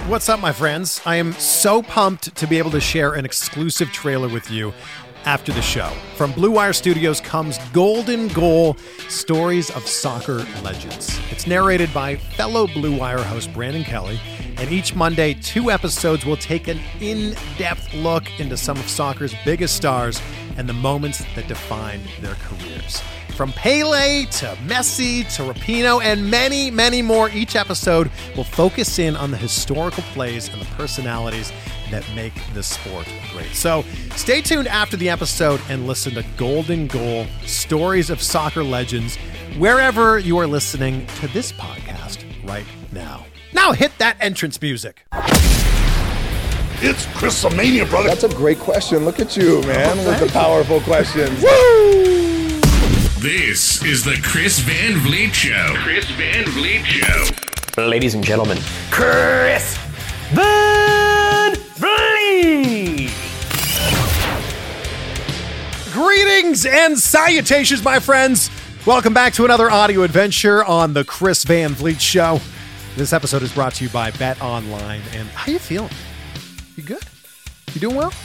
What's up, my friends? I am so pumped to be able to share an exclusive trailer with you after the show. From Blue Wire Studios comes Golden Goal, Stories of Soccer Legends. It's narrated by fellow Blue Wire host Brandon Kelly, and each Monday, 2 episodes will take an in-depth look into some of soccer's biggest stars and the moments that defined their careers. From Pele to Messi to Rapinoe and many, many more, each episode will focus in on the historical plays and the personalities that make this sport great. So stay tuned after the episode and listen to Golden Goal, Stories of Soccer Legends, wherever you are listening to this podcast right now. Now hit that entrance music. It's Chris-a-mania, brother. That's a great question. Look at you, man, with the powerful questions. Woo! This is the Chris Van Vliet Show. Chris Van Vliet Show. Ladies and gentlemen, Chris Van Vliet. Greetings and salutations, my friends. Welcome back to another audio adventure on the Chris Van Vliet Show. This episode is brought to you by Bet Online. And how you feeling? You good? You doing well?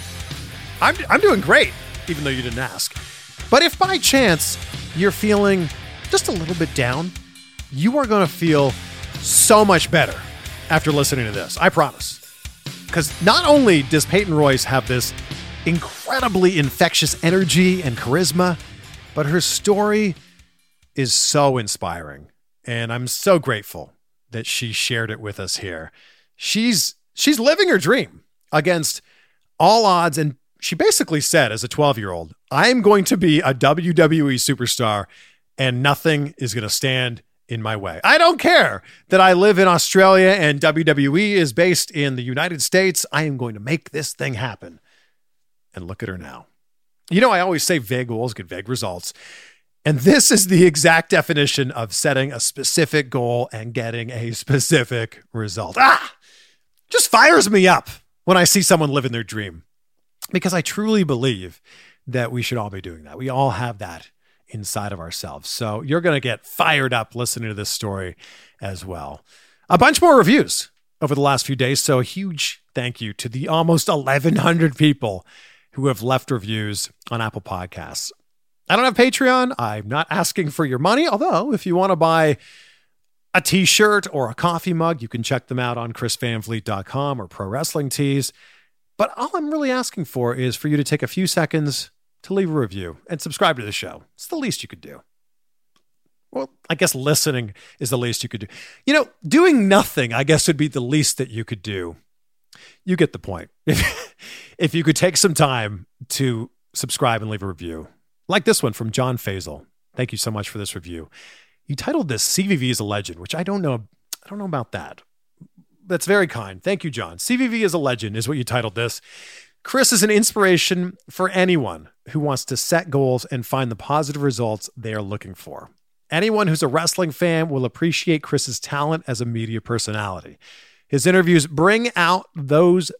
I'm doing great, even though you didn't ask. But if by chance you're feeling just a little bit down, you are going to feel so much better after listening to this. I promise. Because not only does Peyton Royce have this incredibly infectious energy and charisma, but her story is so inspiring. And I'm so grateful that she shared it with us here. She's living her dream against all odds, and she basically said, as a 12-year-old, I'm going to be a WWE superstar and nothing is going to stand in my way. I don't care that I live in Australia and WWE is based in the United States. I am going to make this thing happen. And look at her now. You know, I always say vague goals get vague results. And this is the exact definition of setting a specific goal and getting a specific result. Just fires me up when I see someone living their dream. Because I truly believe that we should all be doing that. We all have that inside of ourselves. So you're going to get fired up listening to this story as well. A bunch more reviews over the last few days. So a huge thank you to the almost 1,100 people who have left reviews on Apple Podcasts. I don't have Patreon. I'm not asking for your money. Although if you want to buy a t-shirt or a coffee mug, you can check them out on chrisvanvliet.com or Pro Wrestling Tees. But all I'm really asking for is for you to take a few seconds to leave a review and subscribe to the show. It's the least you could do. Well, I guess listening is the least you could do. You know, doing nothing, I guess, would be the least that you could do. You get the point. If you could take some time to subscribe and leave a review, like this one from John Faisal. Thank you so much for this review. You titled this CVV is a Legend, which I don't know about that. That's very kind. Thank you, John. CVV is a legend is what you titled this. Chris is an inspiration for anyone who wants to set goals and find the positive results they are looking for. Anyone who's a wrestling fan will appreciate Chris's talent as a media personality. His interviews bring out the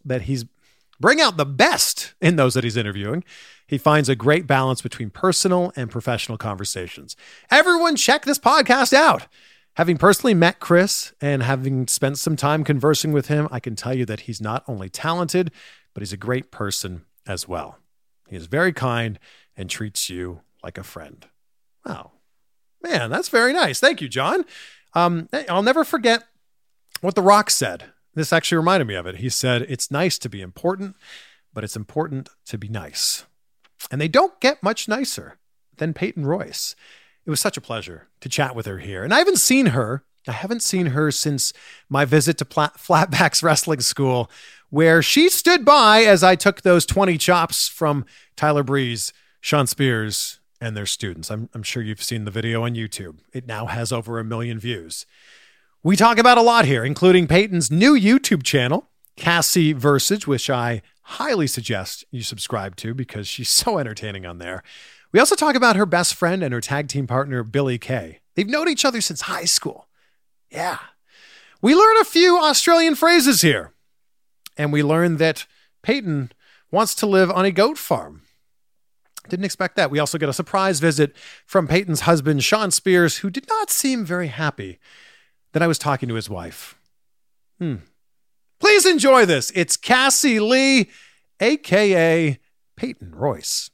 best in those that he's interviewing. He finds a great balance between personal and professional conversations. Everyone check this podcast out. Having personally met Chris and having spent some time conversing with him, I can tell you that he's not only talented, but he's a great person as well. He is very kind and treats you like a friend. Wow. Man, that's very nice. Thank you, John. I'll never forget what The Rock said. This actually reminded me of it. He said, it's nice to be important, but it's important to be nice. And they don't get much nicer than Peyton Royce. It was such a pleasure to chat with her here. And I haven't seen her since my visit to Flatbacks Wrestling School, where she stood by as I took those 20 chops from Tyler Breeze, Sean Spears, and their students. I'm sure you've seen the video on YouTube. It now has over 1 million views. We talk about a lot here, including Peyton's new YouTube channel, Cassie Versage, which I highly suggest you subscribe to because she's so entertaining on there. We also talk about her best friend and her tag team partner, Billy Kay. They've known each other since high school. Yeah. We learn a few Australian phrases here. And we learn that Peyton wants to live on a goat farm. Didn't expect that. We also get a surprise visit from Peyton's husband, Sean Spears, who did not seem very happy that I was talking to his wife. Please enjoy this. It's Cassie Lee, a.k.a. Peyton Royce.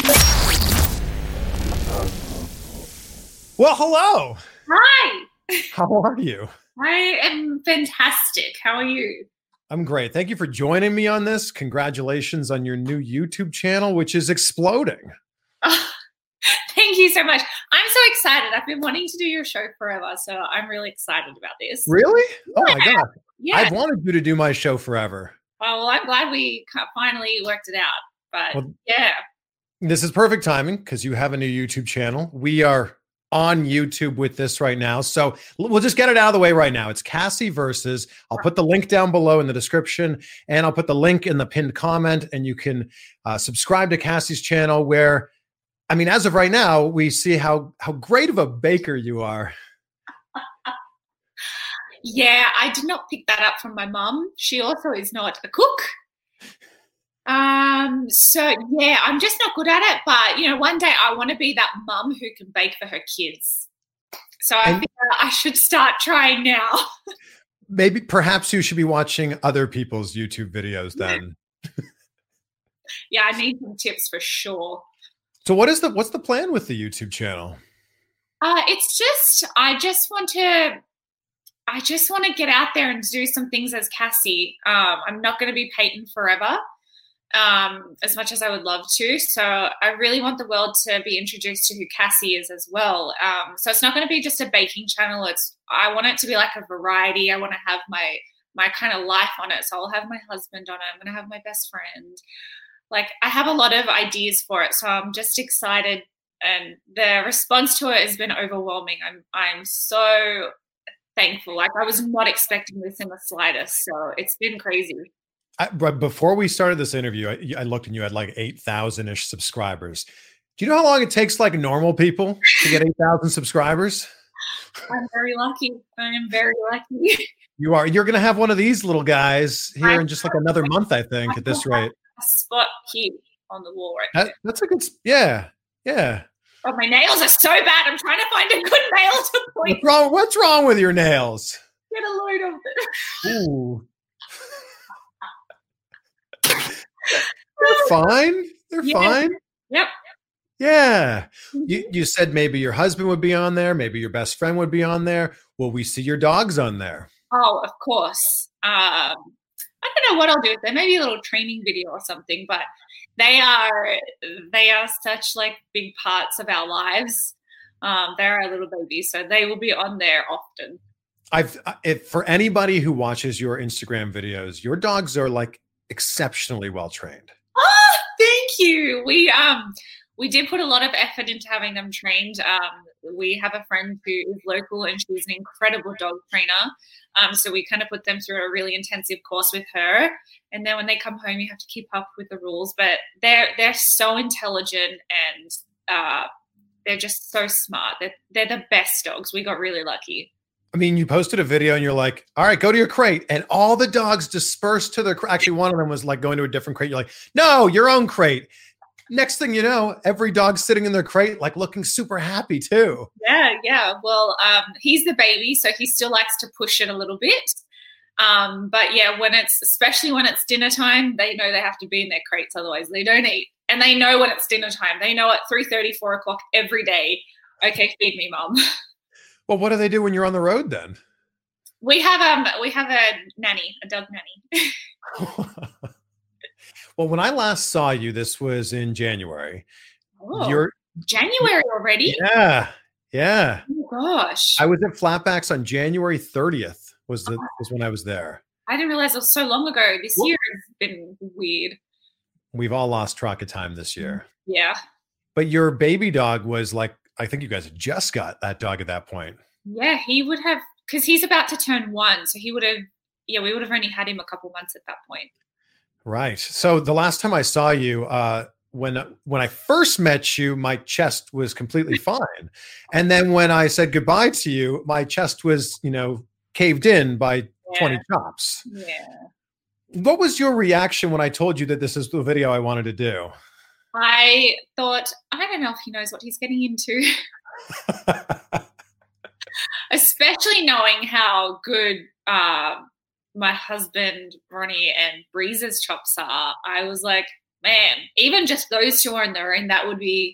Well, hello. Hi. How are you? I am fantastic. How are you? I'm great. Thank you for joining me on this. Congratulations on your new YouTube channel, which is exploding. Oh, thank you so much. I'm so excited. I've been wanting to do your show forever, so I'm really excited about this. Really? Oh my God. Yeah. I've wanted you to do my show forever. Well, I'm glad we finally worked it out. But yeah. This is perfect timing because you have a new YouTube channel. We are on YouTube with this right now. So we'll just get it out of the way right now. It's Cassie versus. I'll put the link down below in the description, and I'll put the link in the pinned comment, and you can subscribe to Cassie's channel where, I mean, as of right now, we see how great of a baker you are. Yeah, I did not pick that up from my mum. She also is not a cook. So yeah, I'm just not good at it, but you know, one day I want to be that mum who can bake for her kids. So I think I should start trying now. Maybe perhaps you should be watching other people's YouTube videos then. Yeah, I need some tips for sure. So what's the plan with the YouTube channel? It's just I just want to get out there and do some things as Cassie. I'm not going to be Peyton forever. As much as I would love to. So I really want the world to be introduced to who Cassie is as well. So it's not going to be just a baking channel. I want it to be like a variety. I want to have my kind of life on it. So I'll have my husband on it. I'm going to have my best friend. Like I have a lot of ideas for it. So I'm just excited. And the response to it has been overwhelming. I'm so thankful. Like I was not expecting this in the slightest. So it's been crazy. Before we started this interview, I looked and you had like 8,000-ish subscribers. Do you know how long it takes like normal people to get 8,000 subscribers? I'm very lucky. I am very lucky. You are. You're going to have one of these little guys here in just like another month, I think, at this rate. A spot here on the wall right there. That's a good, yeah. Oh, my nails are so bad. I'm trying to find a good nail to point. What's wrong with your nails? Get a load of it. Ooh. They're fine. They're fine. Yep. Yeah. You said maybe your husband would be on there. Maybe your best friend would be on there. Will we see your dogs on there? Oh, of course. I don't know what I'll do with them. Maybe a little training video or something, but they are such like big parts of our lives. They're our little babies, so they will be on there often. If for anybody who watches your Instagram videos, your dogs are like exceptionally well trained. Oh, thank you. We did put a lot of effort into having them trained. We have a friend who is local and she's an incredible dog trainer. So we kind of put them through a really intensive course with her. And then when they come home, you have to keep up with the rules. But they're so intelligent and they're just so smart. They're the best dogs. We got really lucky. I mean, you posted a video and you're like, all right, go to your crate. And all the dogs dispersed to their crate. Actually, one of them was like going to a different crate. You're like, no, your own crate. Next thing you know, every dog's sitting in their crate, like looking super happy too. Yeah. Well, he's the baby, so he still likes to push it a little bit. But yeah, especially when it's dinner time, they know they have to be in their crates, otherwise they don't eat. And they know when it's dinner time. They know at 3:30, 4 o'clock every day, okay, feed me, Mom. Well, what do they do when you're on the road then? We have a nanny, a dog nanny. Well, when I last saw you, this was in January. Oh, January already? Yeah. Oh gosh. I was at Flatbacks on January 30th was when I was there. I didn't realize it was so long ago. This year has been weird. We've all lost track of time this year. Yeah. But your baby dog was like, I think you guys had just got that dog at that point. Yeah, he would have, because he's about to turn 1. So we would have only had him a couple months at that point. Right. So the last time I saw you, when I first met you, my chest was completely fine. And then when I said goodbye to you, my chest was, caved in by 20 chops. Yeah. What was your reaction when I told you that this is the video I wanted to do? I thought, I don't know if he knows what he's getting into. Especially knowing how good my husband Ronnie and Breeze's chops are, I was like, man, even just those two on their own, that would be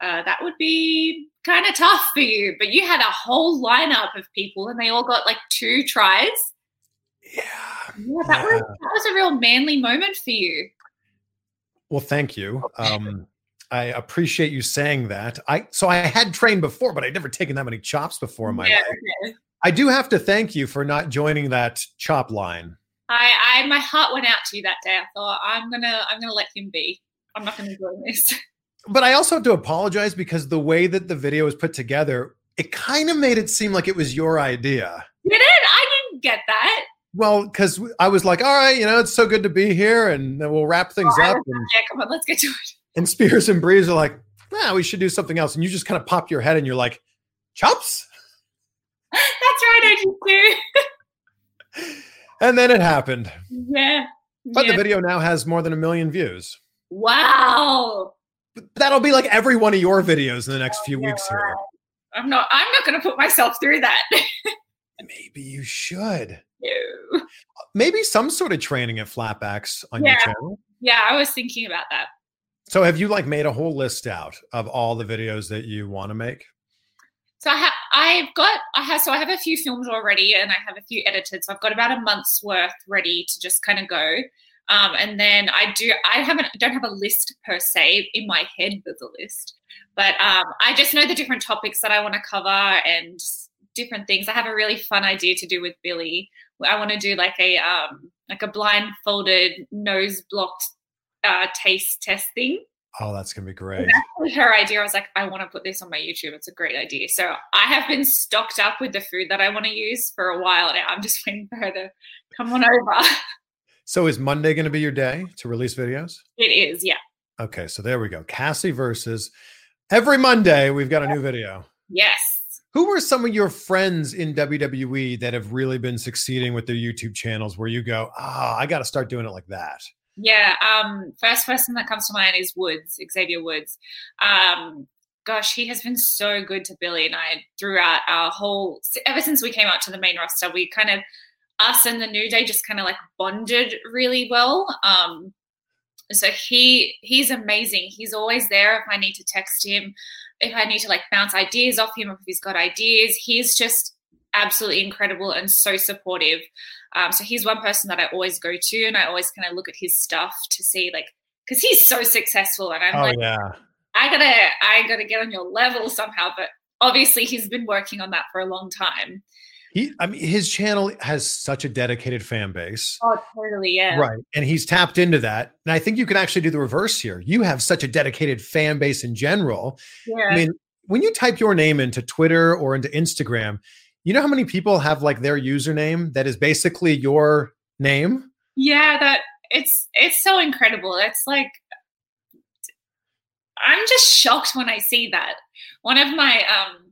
kind of tough for you. But you had a whole lineup of people, and they all got like 2 tries. Yeah, that was a real manly moment for you. Well, thank you. I appreciate you saying that. So I had trained before, but I'd never taken that many chops before in my life. Okay. I do have to thank you for not joining that chop line. My heart went out to you that day. I thought I'm gonna let him be. I'm not gonna join this. But I also have to apologize because the way that the video was put together, it kind of made it seem like it was your idea. You did? I didn't get that. Well, because I was like, all right, it's so good to be here, and then we'll wrap things up. Yeah, come on, let's get to it. And Spears and Breeze are like, we should do something else. And you just kind of pop your head and you're like, chops? That's right, I did too. And then it happened. Yeah. But the video now has more than 1 million views. Wow. But that'll be like every one of your videos in the next few weeks here. I'm not going to put myself through that. Maybe you should. No. Maybe some sort of training at Flatbacks on your channel. Yeah, I was thinking about that. So have you made a whole list out of all the videos that you want to make? So I have a few filmed already, and I have a few edited. So I've got about a month's worth ready to just kind of go. And then don't have a list per se in my head. There's a list, but I just know the different topics that I want to cover and different things. I have a really fun idea to do with Billy. I want to do like a blindfolded, nose blocked taste test thing. Oh, that's going to be great. That's her idea. I was like, I want to put this on my YouTube. It's a great idea. So I have been stocked up with the food that I want to use for a while now. I'm just waiting for her to come on over. So is Monday going to be your day to release videos? It is, yeah. Okay, so there we go. Cassie versus every Monday, we've got a new video. Yes. Who were some of your friends in WWE that have really been succeeding with their YouTube channels where you go, I got to start doing it like that? Yeah. First person that comes to mind is Woods, Xavier Woods. Gosh, he has been so good to Billy and I throughout ever since we came out to the main roster. We kind of, us and the New Day just kind of like bonded really well. So he's amazing. He's always there if I need to text him, if I need to like bounce ideas off him, if he's got ideas. He's just absolutely incredible and so supportive. So he's one person that I always go to, and I always kind of look at his stuff to see because he's so successful, and I'm I gotta get on your level somehow. But obviously he's been working on that for a long time. His channel has such a dedicated fan base. Oh, totally, yeah. Right. And he's tapped into that. And I think you can actually do the reverse here. You have such a dedicated fan base in general. Yeah. I mean, when you type your name into Twitter or into Instagram, you know how many people have like their username that is basically your name? Yeah, that it's so incredible. It's like, I'm just shocked when I see that. One of my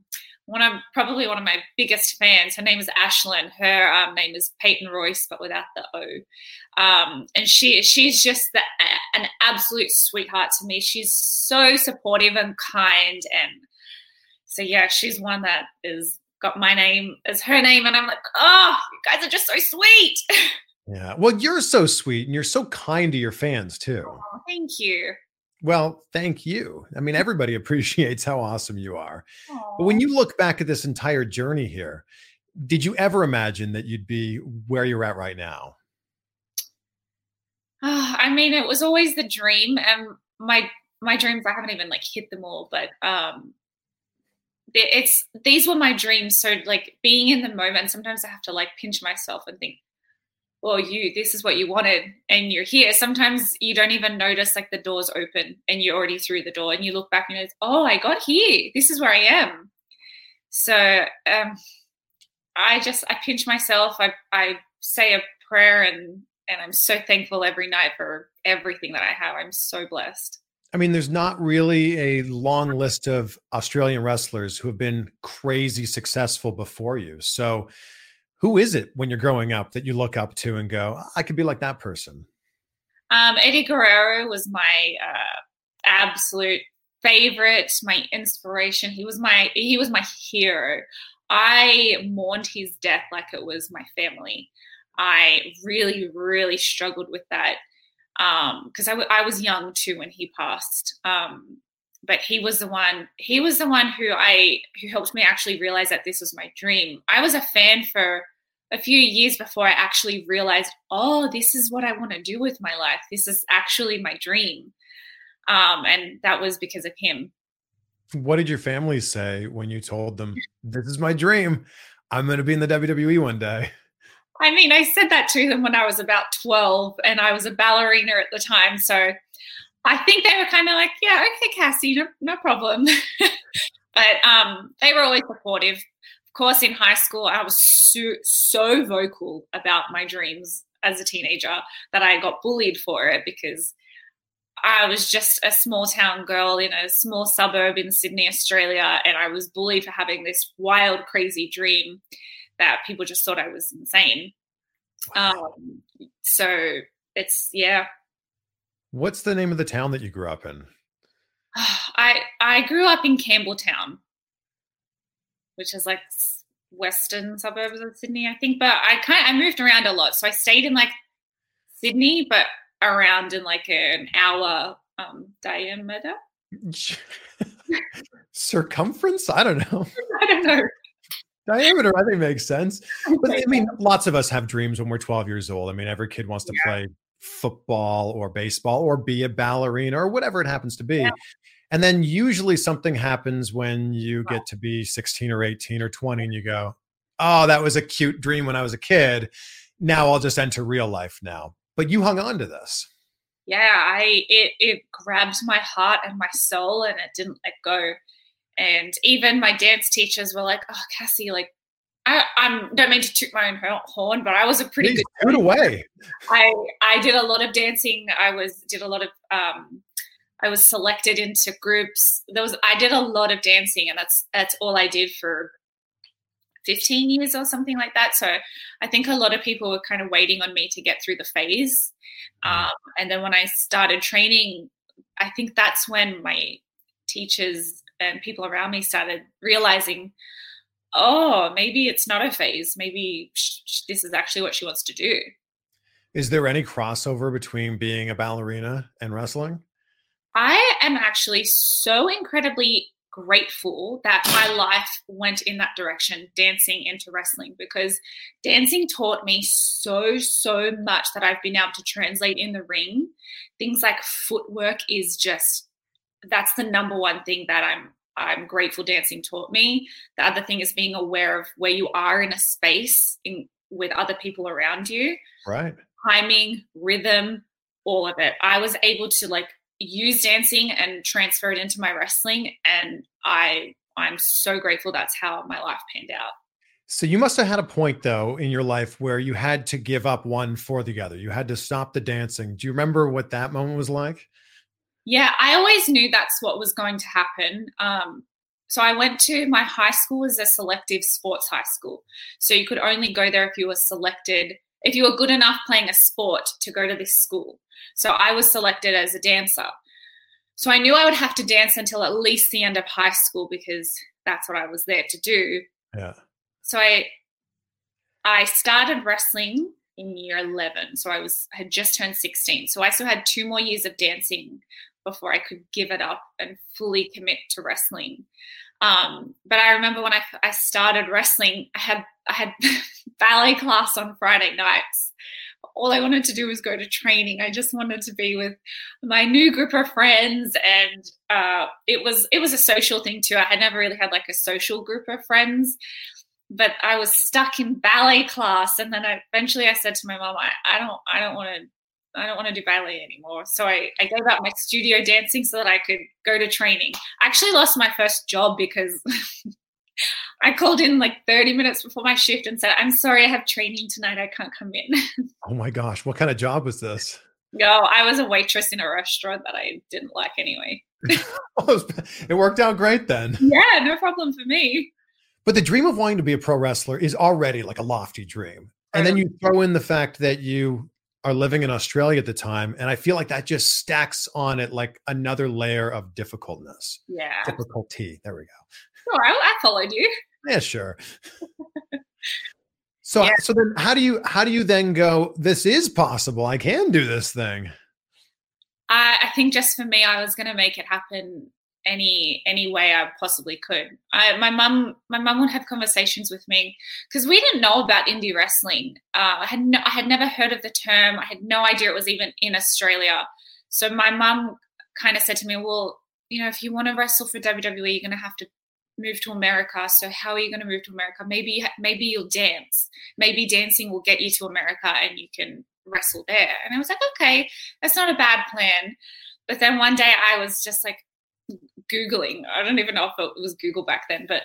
biggest fans, her name is Ashlyn. Her name is Peyton Royce, but without the O. And she's just an absolute sweetheart to me. She's so supportive and kind. And so, yeah, she's one that is got my name as her name. And I'm like, oh, you guys are just so sweet. Yeah. Well, you're so sweet and you're so kind to your fans too. Oh, thank you. Well, thank you. I mean, everybody appreciates how awesome you are. Aww. But when you look back at this entire journey here, did you ever imagine that you'd be where you're at right now? I mean, it was always the dream, and my dreams, I haven't even like hit them all, but these were my dreams. So like being in the moment, sometimes I have to like pinch myself and think, well, this is what you wanted and you're here. Sometimes you don't even notice like the door's open and you're already through the door and you look back and it's, oh, I got here. This is where I am. So I pinch myself. I say a prayer and I'm so thankful every night for everything that I have. I'm so blessed. I mean, there's not really a long list of Australian wrestlers who have been crazy successful before you. So who is it when you're growing up that you look up to and go, I could be like that person? Eddie Guerrero was my absolute favorite, my inspiration. He was my hero. I mourned his death like it was my family. I really, really struggled with that because I was young too when he passed. But he was the one who helped me actually realize that this was my dream. I was a fan for a few years before I actually realized, oh, this is what I want to do with my life. This is actually my dream. And that was because of him. What did your family say when you told them, this is my dream, I'm going to be in the WWE one day? I mean, I said that to them when I was about 12 and I was a ballerina at the time. So I think they were kind of like, yeah, okay, Cassie, no problem. But they were always supportive. Of course, in high school, I was so vocal about my dreams as a teenager that I got bullied for it because I was just a small town girl in a small suburb in Sydney, Australia, and I was bullied for having this wild, crazy dream that people just thought I was insane. So it's, yeah. What's the name of the town that you grew up in? I grew up in Campbelltown, which is like western suburbs of Sydney, I think. But I moved around a lot. So I stayed in like Sydney, but around in like an hour diameter. Circumference? I don't know. I don't know. Diameter, I think, makes sense. But I mean, lots of us have dreams when we're 12 years old. I mean, every kid wants to play football or baseball or be a ballerina or whatever it happens to be. Yeah. And then usually something happens when you get to be 16 or 18 or 20 and you go, oh, that was a cute dream when I was a kid. Now I'll just enter real life now. But you hung on to this. Yeah, it grabbed my heart and my soul and it didn't let go. And even my dance teachers were like, oh, Cassie, like, I don't mean to toot my own horn, but I was a pretty good toot away. I did a lot of dancing. I was selected into groups. I did a lot of dancing, and that's all I did for 15 years or something like that. So I think a lot of people were kind of waiting on me to get through the phase. And then when I started training, I think that's when my teachers and people around me started realizing, oh, maybe it's not a phase. Maybe this is actually what she wants to do. Is there any crossover between being a ballerina and wrestling? I am actually so incredibly grateful that my life went in that direction, dancing into wrestling, because dancing taught me so much that I've been able to translate in the ring. Things like footwork is just, that's the number one thing that I'm grateful dancing taught me. The other thing is being aware of where you are in a space with other people around you. Right. Timing, rhythm, all of it. I was able to use dancing and transfer it into my wrestling, and I'm so grateful that's how my life panned out. So you must have had a point, though, in your life where you had to give up one for the other. You had to stop the dancing. Do you remember what that moment was like? Yeah, I always knew that's what was going to happen. So I went to, my high school was a selective sports high school. So you could only go there if you were selected, if you were good enough playing a sport to go to this school. So I was selected as a dancer. So I knew I would have to dance until at least the end of high school because that's what I was there to do. Yeah. So I started wrestling in year 11. So I had just turned 16. So I still had 2 more years of dancing before I could give it up and fully commit to wrestling. But I remember when I started wrestling, I had ballet class on Friday nights. All I wanted to do was go to training. I just wanted to be with my new group of friends, and it was a social thing too. I had never really had a social group of friends, but I was stuck in ballet class, and then eventually I said to my mom, I don't want to do ballet anymore. So I gave up my studio dancing so that I could go to training. I actually lost my first job because I called in 30 minutes before my shift and said, I'm sorry, I have training tonight. I can't come in. Oh my gosh. What kind of job was this? No, I was a waitress in a restaurant that I didn't like anyway. It worked out great then. Yeah, no problem for me. But the dream of wanting to be a pro wrestler is already a lofty dream. And then you throw in the fact that you are living in Australia at the time. And I feel like that just stacks on it another layer of difficultness. Yeah. Difficulty. There we go. Oh, I followed you. Yeah, sure. So then how do you then go, this is possible. I can do this thing. I think just for me, I was going to make it happen any way I possibly could. My mum would have conversations with me because we didn't know about indie wrestling. I had never heard of the term. I had no idea it was even in Australia. So my mum kind of said to me, well, if you want to wrestle for WWE, you're going to have to move to America. So how are you going to move to America? Maybe you'll dance. Maybe dancing will get you to America and you can wrestle there. And I was like, okay, that's not a bad plan. But then one day I was just like Googling. I don't even know if it was Google back then, but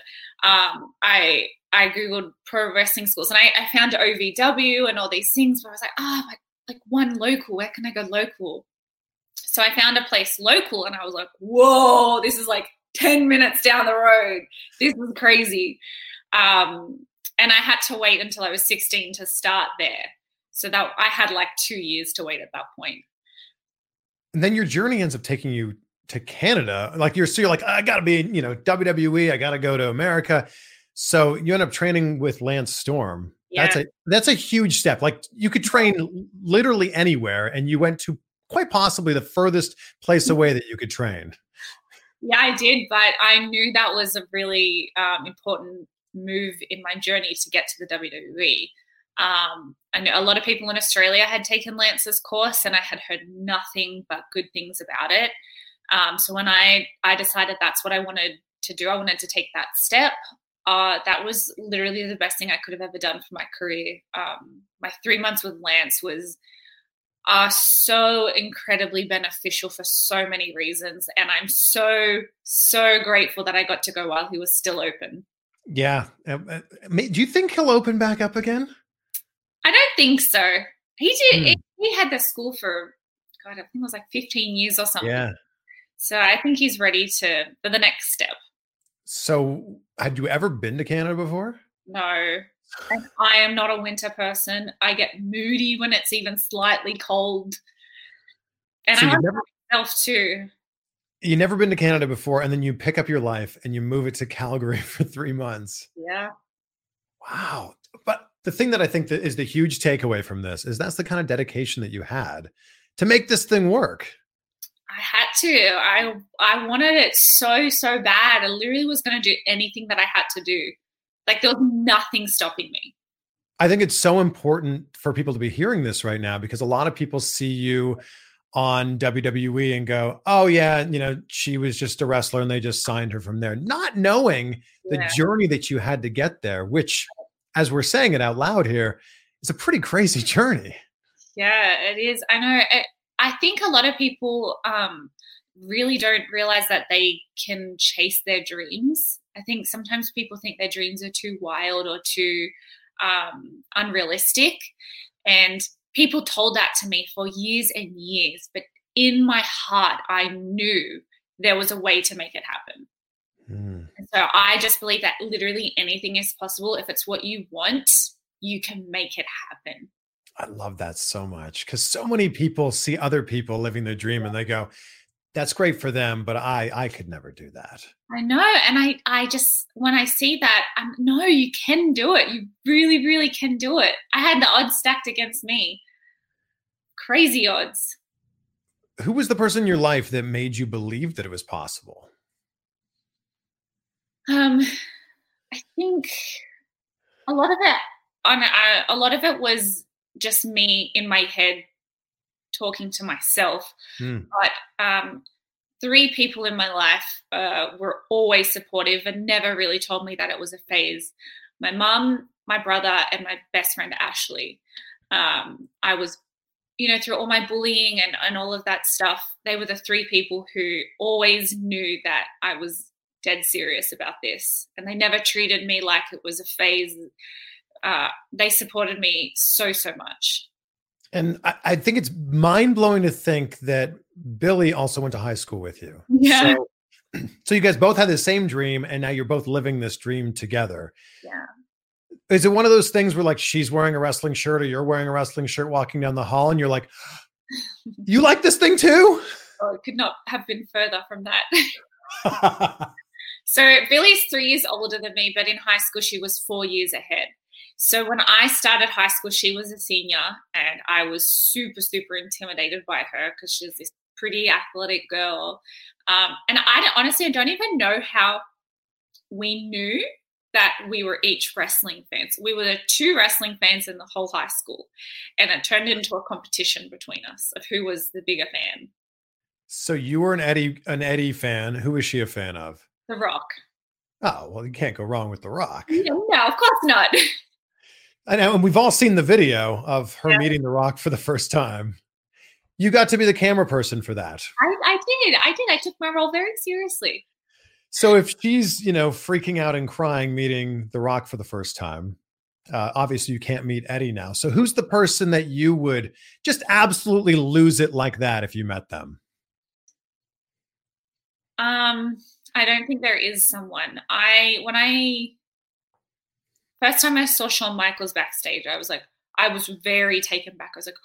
I Googled pro wrestling schools and I found OVW and all these things where I was like, like one local, where can I go local? So I found a place local and I was like, whoa, this is like 10 minutes down the road. This is crazy. And I had to wait until I was 16 to start there. So that I had like 2 years to wait at that point. And then your journey ends up taking you to Canada. Like you're like, I gotta be, WWE, I gotta go to America. So you end up training with Lance Storm. Yeah. That's a huge step. Like you could train literally anywhere and you went to quite possibly the furthest place away that you could train. Yeah, I did, but I knew that was a really important move in my journey to get to the WWE. I know a lot of people in Australia had taken Lance's course and I had heard nothing but good things about it. So when I decided that's what I wanted to do, I wanted to take that step. That was literally the best thing I could have ever done for my career. My 3 months with Lance was so incredibly beneficial for so many reasons. And I'm so, so grateful that I got to go while he was still open. Yeah. Do you think he'll open back up again? I don't think so. He did. He had the school for, God, I think it was like 15 years or something. Yeah. So I think he's ready for the next step. So had you ever been to Canada before? No. And I am not a winter person. I get moody when it's even slightly cold. And so I have myself too. You've never been to Canada before, and then you pick up your life and you move it to Calgary for 3 months. Yeah. Wow. But the thing that I think that is the huge takeaway from this is that's the kind of dedication that you had to make this thing work. I had to. I wanted it so, so bad. I literally was going to do anything that I had to do. Like there was nothing stopping me. I think it's so important for people to be hearing this right now because a lot of people see you on WWE and go, oh yeah, she was just a wrestler and they just signed her from there. Not knowing the journey that you had to get there, which as we're saying it out loud here, is a pretty crazy journey. Yeah, it is. I know. I think a lot of people really don't realize that they can chase their dreams. I think sometimes people think their dreams are too wild or too unrealistic. And people told that to me for years and years. But in my heart, I knew there was a way to make it happen. And so I just believe that literally anything is possible. If it's what you want, you can make it happen. I love that so much because so many people see other people living their dream and they go, that's great for them, but I could never do that. I know. And I just, when I see that, no, you can do it. You really, really can do it. I had the odds stacked against me. Crazy odds. Who was the person in your life that made you believe that it was possible? I think a lot of it was just me in my head talking to myself. But 3 people in my life were always supportive and never really told me that it was a phase. My mom, my brother, and my best friend, Ashley. I was, through all my bullying and all of that stuff, they were the 3 people who always knew that I was dead serious about this. And they never treated me like it was a phase. They supported me so, so much. And I think it's mind-blowing to think that Billy also went to high school with you. Yeah. So you guys both had the same dream, and now you're both living this dream together. Yeah. Is it one of those things where like she's wearing a wrestling shirt or you're wearing a wrestling shirt walking down the hall and you're like, you like this thing too? Oh, it could not have been further from that. So Billy's 3 years older than me, but in high school she was 4 years ahead. So when I started high school, she was a senior, and I was super, super intimidated by her because she's this pretty athletic girl. And honestly, I don't even know how we knew that we were each wrestling fans. We were the 2 wrestling fans in the whole high school, and it turned into a competition between us of who was the bigger fan. So you were an Eddie fan. Who was she a fan of? The Rock. Oh, well, you can't go wrong with The Rock. No, of course not. I know, and we've all seen the video of her meeting The Rock for the first time. You got to be the camera person for that. I did. I took my role very seriously. So if she's, freaking out and crying meeting The Rock for the first time, obviously you can't meet Eddie now. So who's the person that you would just absolutely lose it like that if you met them? I don't think there is someone. First time I saw Shawn Michaels backstage, I was very taken back. I was like,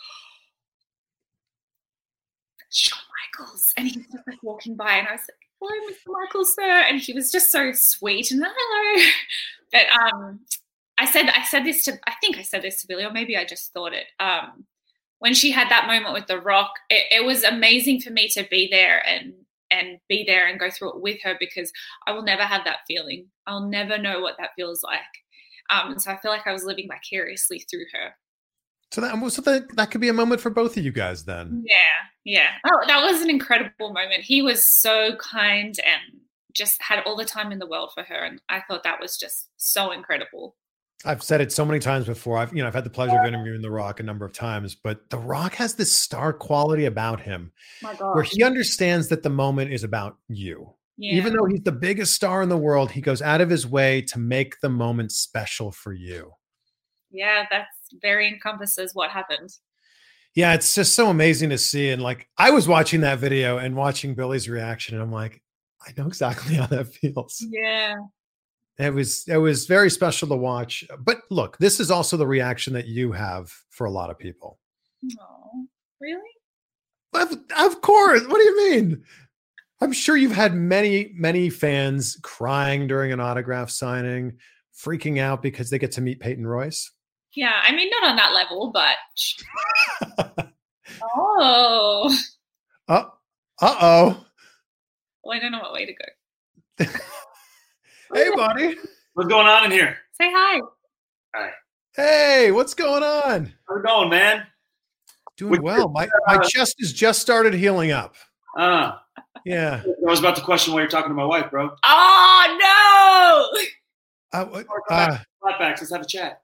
Shawn Michaels. And he was just like walking by, and I was like, hello, Mr. Michaels, sir. And he was just so sweet and hello. But I think I said this to Billy, or maybe I just thought it. When she had that moment with The Rock, it was amazing for me to be there and be there and go through it with her, because I will never have that feeling. I'll never know what that feels like. So I feel like I was living vicariously through her. So that could be a moment for both of you guys then. Yeah. Oh, that was an incredible moment. He was so kind and just had all the time in the world for her. And I thought that was just so incredible. I've said it so many times before. I've had the pleasure of interviewing The Rock a number of times, but The Rock has this star quality about him where he understands that the moment is about you. Yeah. Even though he's the biggest star in the world, he goes out of his way to make the moment special for you. Yeah, that's very encompasses what happened. Yeah, it's just so amazing to see. And I was watching that video and watching Billy's reaction, and I'm like, I know exactly how that feels. Yeah. It was very special to watch. But look, this is also the reaction that you have for a lot of people. Oh, really? Of course. What do you mean? I'm sure you've had many, many fans crying during an autograph signing, freaking out because they get to meet Peyton Royce. Yeah, I mean, not on that level, but oh. Uh-oh. Well, I don't know what way to go. Hey, buddy. What's going on in here? Say hi. Hi. Hey, what's going on? How's it going, man? Doing well. My chest has just started healing up. Yeah. I was about to question why you're talking to my wife, bro. Oh, no. Flatbacks. Let's have a chat.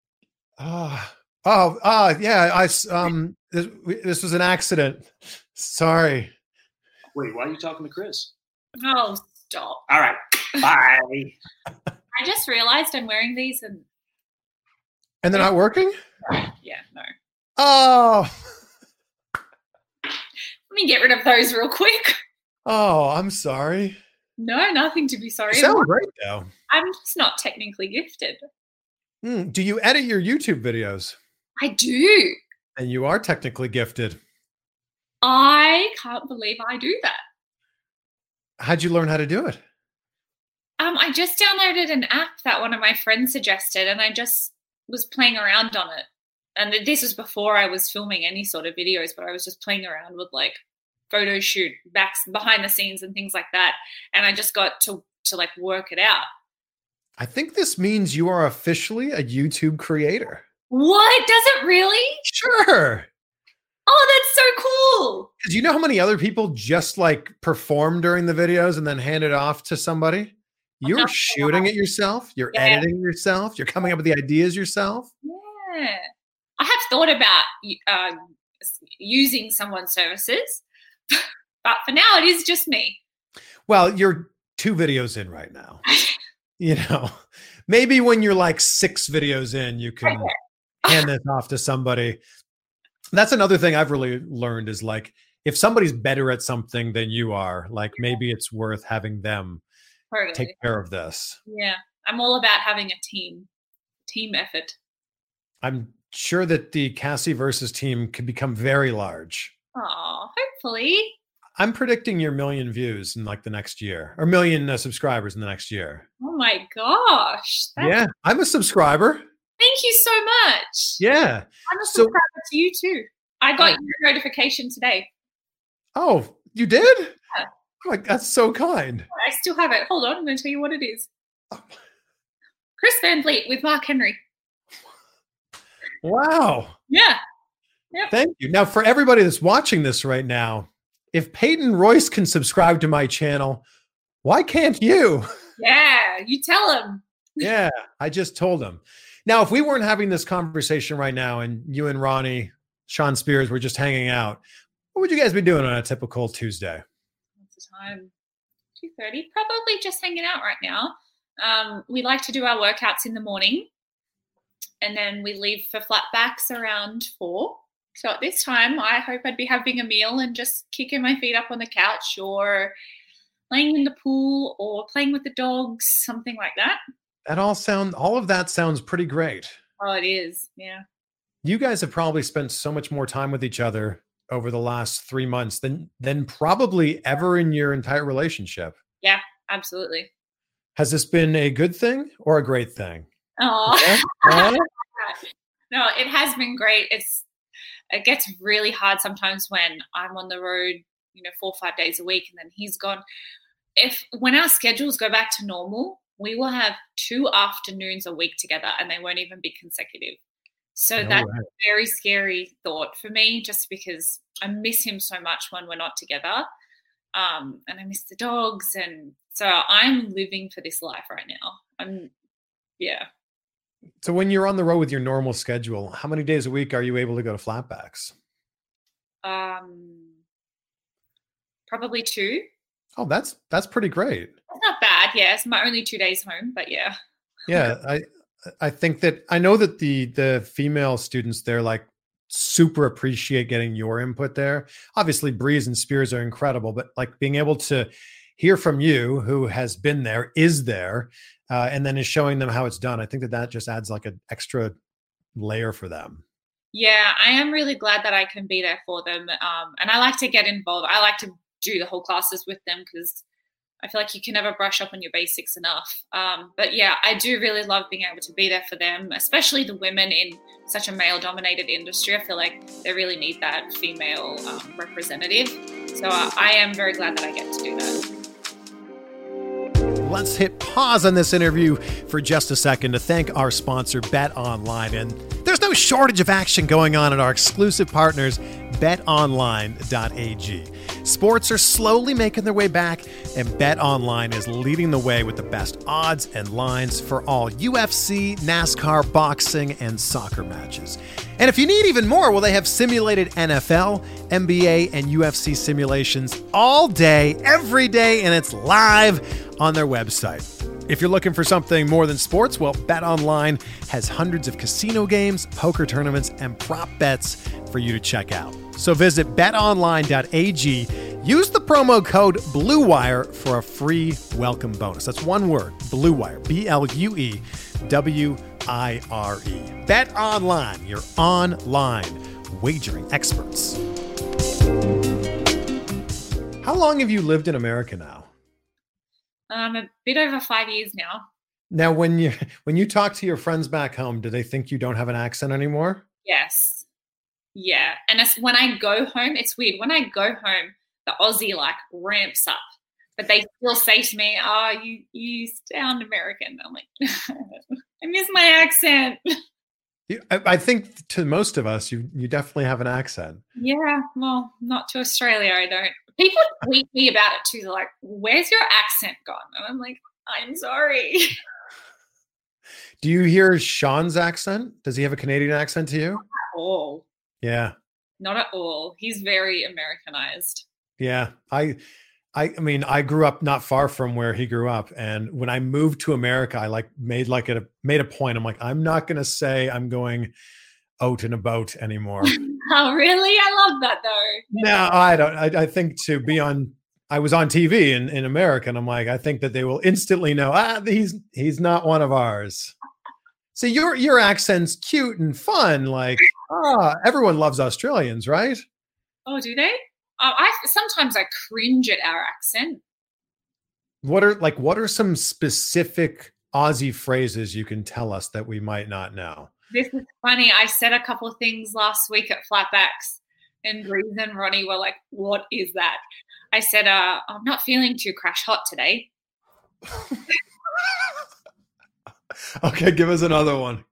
Yeah. This was an accident. Sorry. Wait, why are you talking to Chris? Oh, stop. All right. Bye. I just realized I'm wearing these and they're not working? Yeah, no. Oh. Let me get rid of those real quick. Oh, I'm sorry. No, nothing to be sorry about. Sound great, though. I'm just not technically gifted. Do you edit your YouTube videos? I do. And you are technically gifted. I can't believe I do that. How'd you learn how to do it? I just downloaded an app that one of my friends suggested, and I just was playing around on it. And this was before I was filming any sort of videos, but I was just playing around with photo shoot behind the scenes and things like that. And I just got to work it out. I think this means you are officially a YouTube creator. What? Does it really? Sure. Oh, that's so cool. Do you know how many other people just perform during the videos and then hand it off to somebody? You're shooting it yourself. You're editing yourself. You're coming up with the ideas yourself. Yeah. I have thought about using someone's services, but for now it is just me. Well, you're 2 videos in right now. Maybe when you're 6 videos in, you can hand this off to somebody. That's another thing I've really learned is if somebody's better at something than you are, maybe it's worth having them take care of this. Yeah. I'm all about having a team effort. I'm sure that the Cassie versus team could become very large. Oh, hopefully. I'm predicting your 1 million views in the next year, or 1 million subscribers in the next year. Oh my gosh. Yeah, I'm a subscriber. Thank you so much. Yeah. I'm a So- subscriber to you too. I got your notification today. Oh, you did? Yeah. Oh, that's so kind. I still have it. Hold on, I'm going to tell you what it is. Chris Van Vliet with Mark Henry. Wow. Yeah. Thank you. Now, for everybody that's watching this right now, if Peyton Royce can subscribe to my channel, why can't you? Yeah, you tell him. Yeah, I just told him. Now, if we weren't having this conversation right now and you and Ronnie, Sean Spears were just hanging out, what would you guys be doing on a typical Tuesday? What's the time? 2:30. Probably just hanging out right now. We like to do our workouts in the morning, and then we leave for flatbacks around 4. So at this time, I hope I'd be having a meal and just kicking my feet up on the couch or laying in the pool or playing with the dogs, something like that. All of that sounds pretty great. Oh, it is. Yeah. You guys have probably spent so much more time with each other over the last 3 months than probably ever in your entire relationship. Yeah, absolutely. Has this been a good thing or a great thing? Oh, Yeah? no, it has been great. It gets really hard sometimes when I'm on the road, 4 or 5 days a week, and then he's gone. When our schedules go back to normal, we will have 2 afternoons a week together, and they won't even be consecutive. So that's a very scary thought for me, just because I miss him so much when we're not together. And I miss the dogs. And so I'm living for this life right now. Yeah. So when you're on the road with your normal schedule, how many days a week are you able to go to flatbacks? Probably 2. Oh, that's pretty great. That's not bad. Yeah. It's my only 2 days home, but yeah. Yeah. I think that I know that the female students there like super appreciate getting your input there. Obviously Breeze and Spears are incredible, but like being able to hear from you who has been there, is there, and then is showing them how it's done. I think that just adds like an extra layer for them. Yeah, I am really glad that I can be there for them. And I like to get involved. I like to do the whole classes with them because I feel like you can never brush up on your basics enough. But yeah, I do really love being able to be there for them, especially the women in such a male-dominated industry. I feel like they really need that female representative. So I am very glad that I get to do that. Let's hit pause on this interview for just a second to thank our sponsor, Bet Online. And there's no shortage of action going on at our exclusive partners, betonline.ag. Sports are slowly making their way back, and Bet Online is leading the way with the best odds and lines for all UFC, NASCAR, boxing, and soccer matches. And if you need even more, well, they have simulated NFL, NBA, and UFC simulations all day, every day, and it's live on their website. If you're looking for something more than sports, well, BetOnline has hundreds of casino games, poker tournaments, and prop bets for you to check out. So visit betonline.ag, use the promo code BLUEWIRE for a free welcome bonus. That's one word, BLUEWIRE, BLUEWIRE. BetOnline, your online wagering experts. How long have you lived in America now? A bit over 5 years now. Now, when you talk to your friends back home, do they think you don't have an accent anymore? Yes. Yeah. And when I go home, it's weird. When I go home, the Aussie ramps up. But they still say to me, "Oh, you sound American." I'm like, I miss my accent. I think to most of us, you definitely have an accent. Yeah, well, not to Australia, I don't. People tweet me about it too. They're like, "Where's your accent gone?" And I'm like, "I'm sorry." Do you hear Sean's accent? Does he have a Canadian accent to you? Not at all. Yeah. Not at all. He's very Americanized. Yeah. I mean, I grew up not far from where he grew up. And when I moved to America, I made a point. I'm like, I'm not going to say I'm going out in a boat anymore. Oh, really? I love that though. No, I don't. I think I was on TV in America, and I'm like, I think that they will instantly know, he's not one of ours. So your accent's cute and fun. Like, everyone loves Australians, right? Oh, do they? Sometimes I cringe at our accent. What are some specific Aussie phrases you can tell us that we might not know? This is funny. I said a couple of things last week at Flatbacks, and Breeze and Ronnie were like, "What is that?" I said, "I'm not feeling too crash hot today." Okay, give us another one.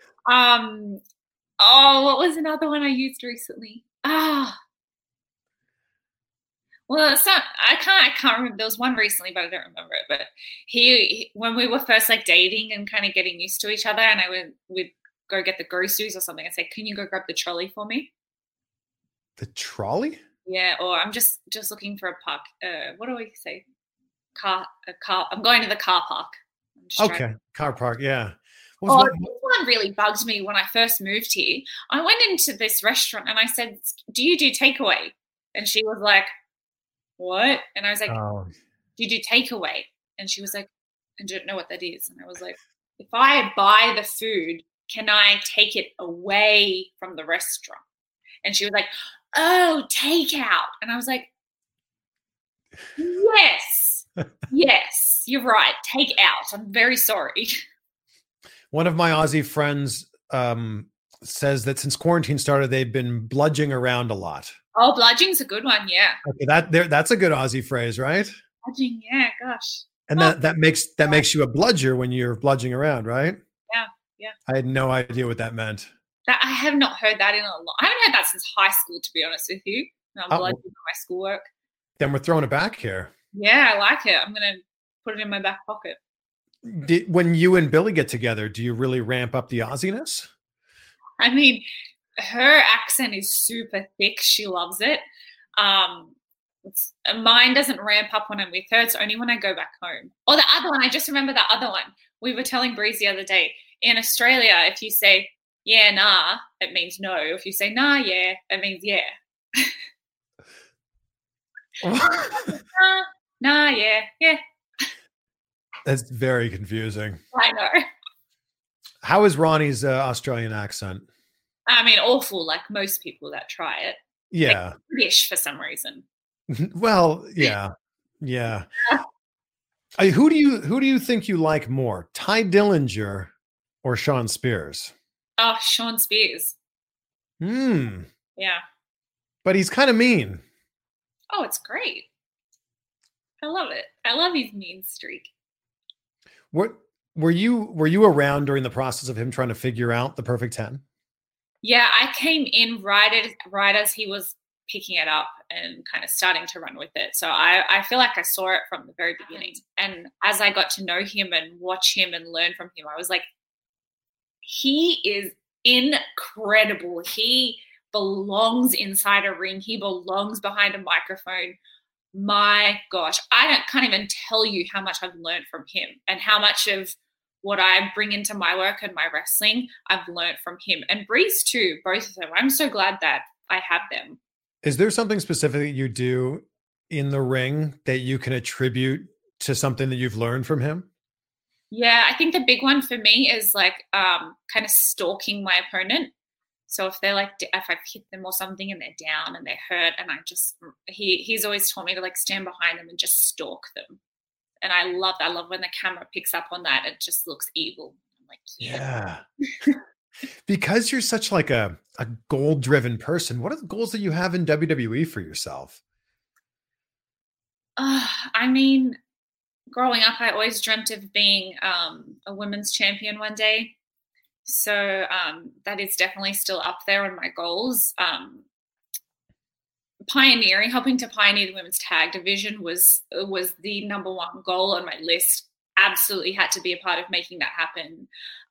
What was another one I used recently? Well, it's not. I can't remember. There was one recently, but I don't remember it. But he when we were first like dating and kind of getting used to each other, and we'd go get the groceries or something, I'd say, "Can you go grab the trolley for me?" The trolley? Yeah, or I'm just looking for a park. What do I say? A car. I'm going to the car park. Okay, car park. Yeah. This one really bugged me when I first moved here. I went into this restaurant and I said, "Do you do takeaway?" And she was like, "What?" And I was like, "Do you do takeaway?" And she was like, "I don't know what that is." And I was like, "If I buy the food, can I take it away from the restaurant?" And she was like, "Oh, takeout." And I was like, "Yes, yes, you're right. Take out. I'm very sorry." One of my Aussie friends says that since quarantine started, they've been bludging around a lot. Oh, bludging's a good one, yeah. Okay, that's a good Aussie phrase, right? Bludging, yeah, gosh. And that makes you a bludger when you're bludging around, right? Yeah. I had no idea what that meant. I have not heard that in a long. I haven't heard that since high school, to be honest with you. I'm bludging my schoolwork. Then we're throwing it back here. Yeah, I like it. I'm gonna put it in my back pocket. When you and Billy get together, do you really ramp up the Aussiness? I mean, her accent is super thick. She loves it. Mine doesn't ramp up when I'm with her. It's only when I go back home. Or the other one, I just remember the other one. We were telling Breeze the other day, in Australia, if you say, "Yeah, nah," it means no. If you say, "Nah, yeah," it means yeah. Nah, yeah. That's very confusing. I know. How is Ronnie's Australian accent? I mean, awful, like most people that try it. Yeah. Like British for some reason. Well, yeah. Who do you think you like more, Ty Dillinger or Sean Spears? Oh, Sean Spears. Yeah. But he's kind of mean. Oh, it's great. I love it. I love his mean streak. What were you around during the process of him trying to figure out the perfect 10? Yeah, I came in right as he was picking it up and kind of starting to run with it. So I feel like I saw it from the very beginning. And as I got to know him and watch him and learn from him, I was like, he is incredible. He belongs inside a ring. He belongs behind a microphone. My gosh, can't even tell you how much I've learned from him and how much of what I bring into my work and my wrestling I've learned from him. And Breeze too, both of them. I'm so glad that I have them. Is there something specific that you do in the ring that you can attribute to something that you've learned from him? Yeah, I think the big one for me is like kind of stalking my opponent. So if I've hit them or something and they're down and they're hurt, and he's always taught me to like stand behind them and just stalk them. And I love that. I love when the camera picks up on that. It just looks evil. I'm like, yeah. Because you're such like a goal-driven person, what are the goals that you have in WWE for yourself? I mean, growing up, I always dreamt of being a women's champion one day. So that is definitely still up there on my goals. Helping to pioneer the women's tag division was the number one goal on my list. Absolutely had to be a part of making that happen.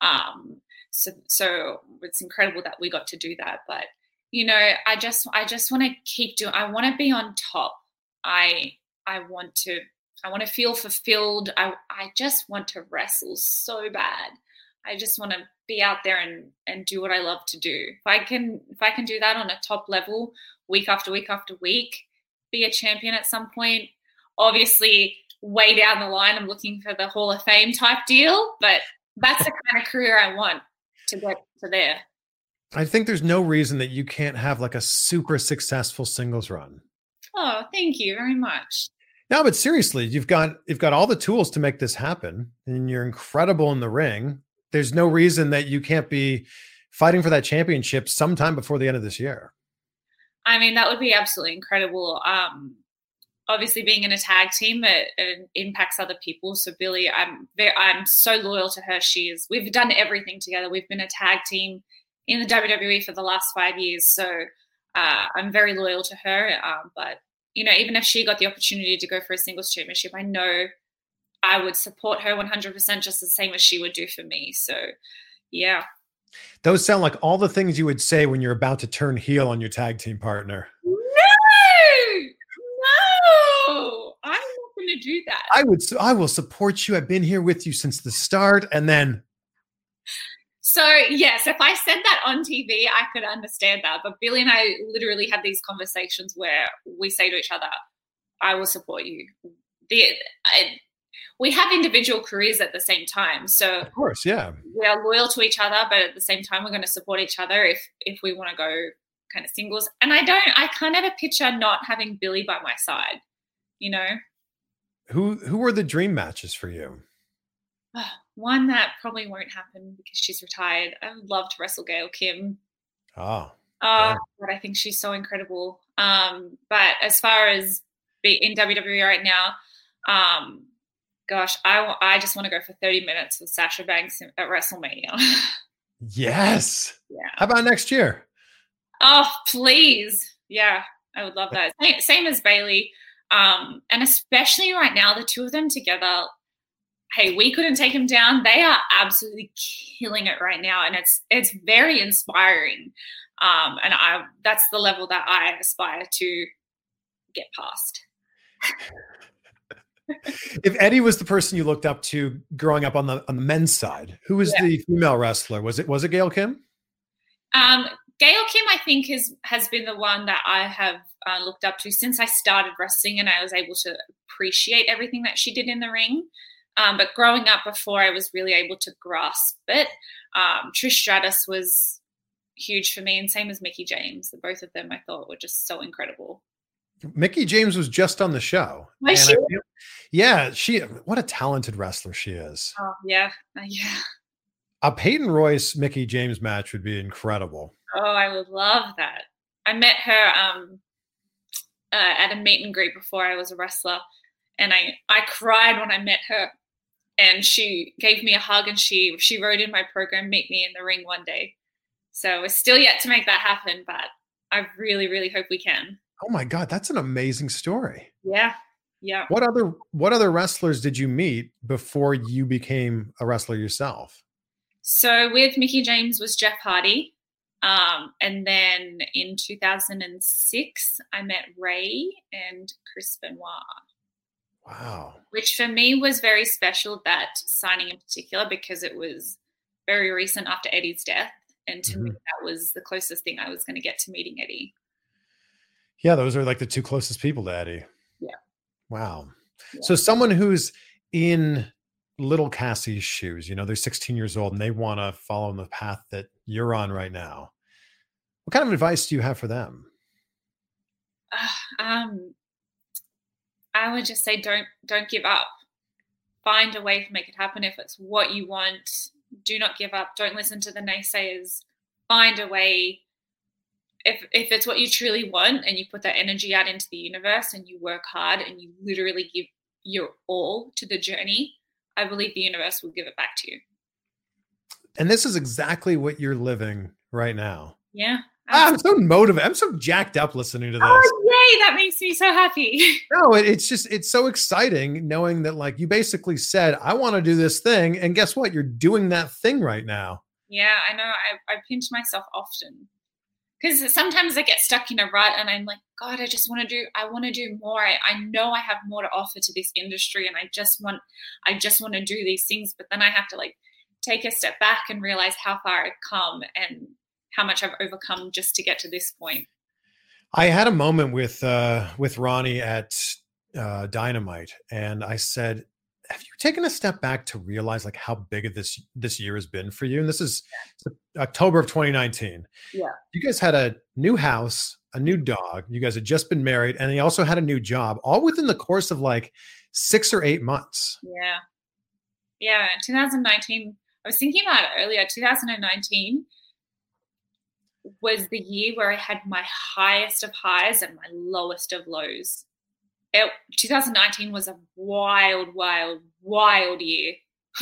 So it's incredible that we got to do that. But you know, I just want to keep doing. I want to be on top. I want to feel fulfilled. I just want to wrestle so bad. I just want to be out there and do what I love to do. If I can do that on a top level, week after week after week, be a champion at some point. Obviously, way down the line, I'm looking for the Hall of Fame type deal, but that's the kind of career I want to get to there. I think there's no reason that you can't have like a super successful singles run. Oh, thank you very much. No, but seriously, you've got all the tools to make this happen, and you're incredible in the ring. There's no reason that you can't be fighting for that championship sometime before the end of this year. I mean, that would be absolutely incredible. Obviously, being in a tag team, it impacts other people. So Billie, I'm so loyal to her. We've done everything together. We've been a tag team in the WWE for the last 5 years. So I'm very loyal to her. But, even if she got the opportunity to go for a singles championship, I know I would support her 100%, just the same as she would do for me. So, yeah. Those sound like all the things you would say when you're about to turn heel on your tag team partner. No, I'm not going to do that. I will support you. I've been here with you since the start. And then. So yes, if I said that on TV, I could understand that. But Billie and I literally have these conversations where we say to each other, I will support you. We have individual careers at the same time. So of course, yeah. We are loyal to each other, but at the same time, we're going to support each other if we want to go kind of singles. And I kind of picture not having Billie by my side, Who were the dream matches for you? One that probably won't happen because she's retired. I would love to wrestle Gail Kim. Oh. Yeah. But I think she's so incredible. But as far as in WWE right now, gosh, I just want to go for 30 minutes with Sasha Banks at WrestleMania. Yes. Yeah. How about next year? Oh, please. Yeah, I would love that. Same as Bayley. And especially right now, the two of them together, hey, we couldn't take them down. They are absolutely killing it right now. And it's very inspiring. And that's the level that I aspire to get past. If Eddie was the person you looked up to growing up on the men's side, who was the female wrestler? Was it Gail Kim? Gail Kim, I think, has been the one that I have looked up to since I started wrestling, and I was able to appreciate everything that she did in the ring. But growing up before I was really able to grasp it, Trish Stratus was huge for me, and same as Mickie James. Both of them I thought were just so incredible. Mickie James was just on the show. Was she? What a talented wrestler she is. Oh, yeah. A Peyton Royce Mickie James match would be incredible. Oh, I would love that. I met her at a meet and greet before I was a wrestler, and I cried when I met her, and she gave me a hug, and she wrote in my program, "Meet me in the ring one day." So we're still yet to make that happen, but I really, really hope we can. Oh my God, that's an amazing story. Yeah. What other wrestlers did you meet before you became a wrestler yourself? So with Mickie James was Jeff Hardy. And then in 2006, I met Ray and Chris Benoit. Wow. Which for me was very special, that signing in particular, because it was very recent after Eddie's death. And to me, that was the closest thing I was going to get to meeting Eddie. Yeah, those are like the two closest people to Eddie. Yeah. Wow. Yeah. So someone who's in little Cassie's shoes, they're 16 years old and they want to follow the path that you're on right now. What kind of advice do you have for them? I would just say, don't give up. Find a way to make it happen. If it's what you want, do not give up. Don't listen to the naysayers. Find a way. If it's what you truly want and you put that energy out into the universe and you work hard and you literally give your all to the journey, I believe the universe will give it back to you. And this is exactly what you're living right now. Yeah. I'm so motivated. I'm so jacked up listening to this. Oh, yay. That makes me so happy. No, it's so exciting knowing that, like, you basically said, I want to do this thing. And guess what? You're doing that thing right now. Yeah, I know. I pinch myself often because sometimes I get stuck in a rut and I'm like, God, I want to do more. I know I have more to offer to this industry and I just want to do these things. But then I have to take a step back and realize how far I've come and how much I've overcome just to get to this point. I had a moment with Ronnie at Dynamite, and I said, have you taken a step back to realize how big of this year has been for you? And this is October of 2019. Yeah. You guys had a new house, a new dog. You guys had just been married, and you also had a new job, all within the course of 6 or 8 months. Yeah. Yeah. 2019, I was thinking about it earlier, 2019, was the year where I had my highest of highs and my lowest of lows. 2019 was a wild, wild, wild year.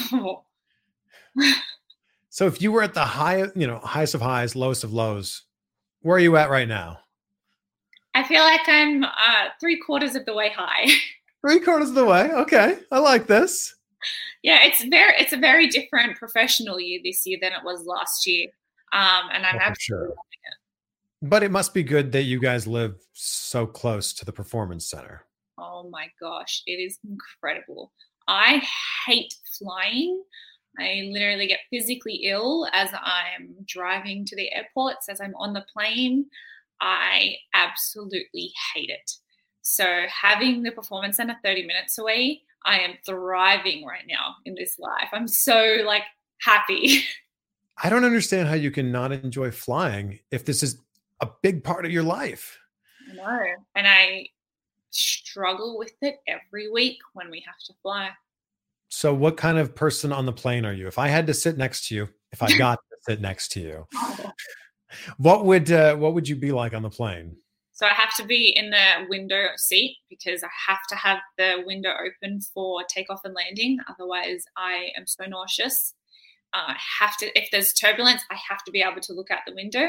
So if you were at the highest of highs, lowest of lows, where are you at right now? I feel like I'm 3/4 of the way high. 3/4 of the way. Okay. I like this. Yeah, it's a very different professional year this year than it was last year. And I'm absolutely loving it. But it must be good that you guys live so close to the performance center. Oh my gosh, it is incredible. I hate flying. I literally get physically ill as I'm driving to the airports, as I'm on the plane. I absolutely hate it. So having the performance center 30 minutes away, I am thriving right now in this life. I'm so happy. I don't understand how you can not enjoy flying if this is a big part of your life. I know. And I struggle with it every week when we have to fly. So what kind of person on the plane are you? If I had to sit next to you, if I got to sit next to you, what would you be like on the plane? So I have to be in the window seat because I have to have the window open for takeoff and landing. Otherwise, I am so nauseous. I have to, if there's turbulence, I have to be able to look out the window.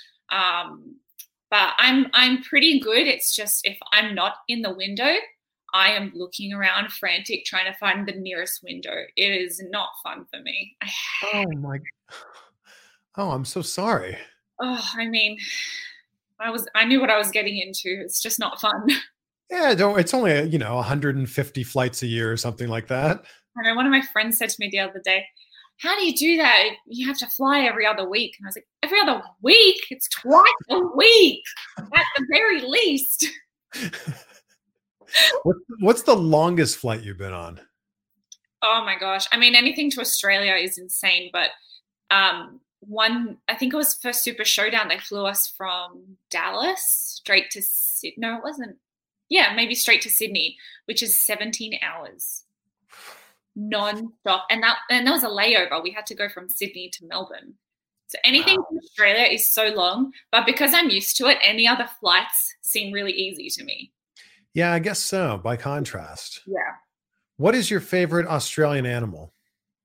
But I'm pretty good. It's just if I'm not in the window, I am looking around frantic trying to find the nearest window. It is not fun for me. I'm so sorry. Oh, I mean, I knew what I was getting into. It's just not fun. Yeah, it's only 150 flights a year or something like that. I know one of my friends said to me the other day, "How do you do that? You have to fly every other week." And I was like, "Every other week? It's twice a week at the very least." What's the longest flight you've been on? Oh my gosh. I mean, anything to Australia is insane, but I think it was for Super Showdown, they flew us from Dallas straight to Sydney. No, it wasn't. Yeah, maybe straight to Sydney, which is 17 hours non-stop. And that was a layover. We had to go from Sydney to Melbourne. So anything to Australia is so long, but because I'm used to it, any other flights seem really easy to me. Yeah, I guess so, by contrast. Yeah. What is your favorite Australian animal?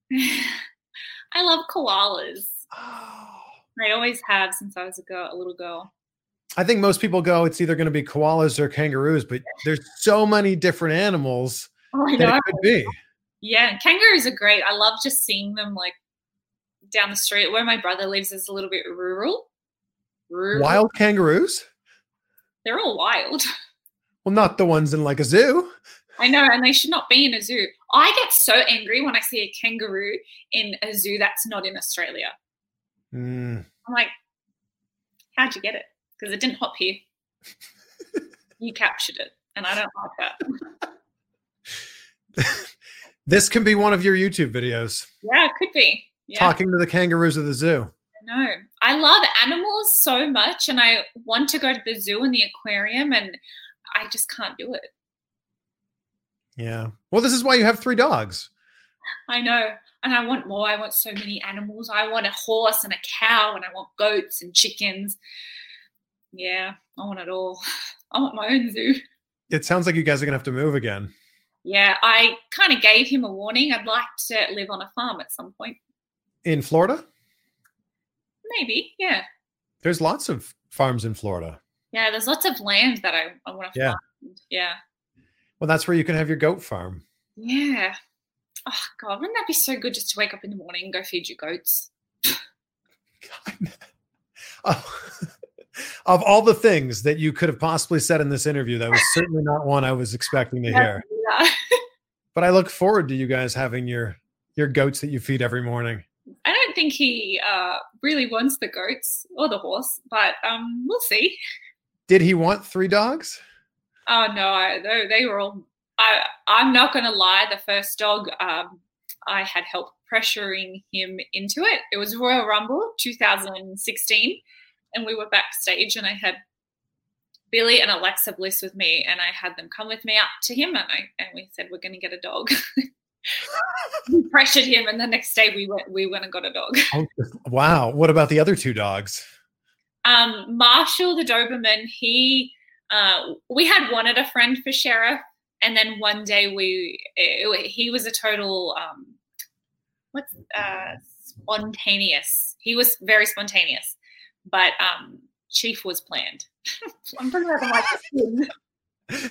I love koalas. Oh. I always have since I was a little girl. I think most people go, it's either going to be koalas or kangaroos, but there's so many different animals that it could be. Yeah, kangaroos are great. I love just seeing them down the street. Where my brother lives is a little bit rural. Wild kangaroos? They're all wild. Well, not the ones in a zoo. I know, and they should not be in a zoo. I get so angry when I see a kangaroo in a zoo that's not in Australia. I'm like, how'd you get it? Because it didn't hop here. You captured it, and I don't like that. This can be one of your YouTube videos. Yeah, it could be. Yeah. Talking to the kangaroos of the zoo. No, I love animals so much, and I want to go to the zoo and the aquarium, and I just can't do it. Yeah. Well, this is why you have 3 dogs. I know. And I want more. I want so many animals. I want a horse and a cow, and I want goats and chickens. Yeah, I want it all. I want my own zoo. It sounds like you guys are going to have to move again. Yeah, I kind of gave him a warning. I'd like to live on a farm at some point. In Florida? Maybe, yeah. There's lots of farms in Florida. Yeah, there's lots of land that I want to find. Yeah. Well, that's where you can have your goat farm. Yeah. Oh, God, wouldn't that be so good just to wake up in the morning and go feed your goats? Of all the things that you could have possibly said in this interview, that was certainly not one I was expecting to hear. Yeah. But I look forward to you guys having your goats that you feed every morning. I don't think he really wants the goats or the horse, but we'll see. Did he want 3 dogs? Oh, no, they were all... I'm not going to lie. The first dog, I had help pressuring him into it. It was Royal Rumble 2016, and we were backstage, and I had Billy and Alexa Bliss with me, and I had them come with me up to him, and we said, we're going to get a dog. We pressured him, and the next day we went and got a dog. Oh, wow. What about the other 2 dogs? Marshall the Doberman, we had wanted a friend for sheriff, and then one day he was a total spontaneous. He was very spontaneous, but Chief was planned. I'm talking about like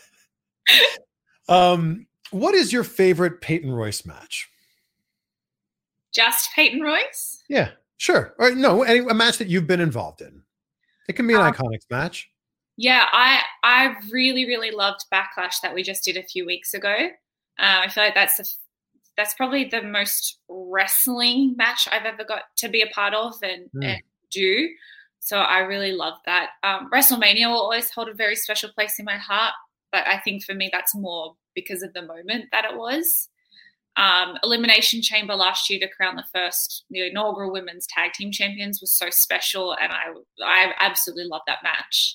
what is your favorite Peyton Royce match? Just Peyton Royce? Yeah, sure. Or no, a match that you've been involved in. It can be an iconic match. Yeah, I really, really loved Backlash that we just did a few weeks ago. I feel like that's probably the most wrestling match I've ever got to be a part of and do. So I really love that. WrestleMania will always hold a very special place in my heart, but I think for me that's more because of the moment that it was. Elimination Chamber last year to crown the inaugural women's tag team champions was so special, and I absolutely love that match.